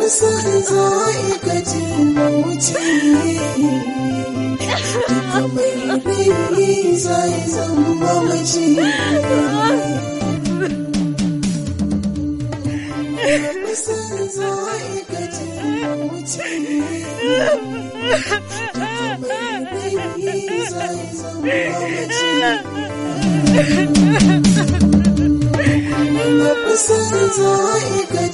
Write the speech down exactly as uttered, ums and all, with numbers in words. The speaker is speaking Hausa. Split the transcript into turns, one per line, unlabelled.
son za ka ji mauci duka mai rai zai zama mace son za ka ji mauci duka mai rai zai zama mace son za ka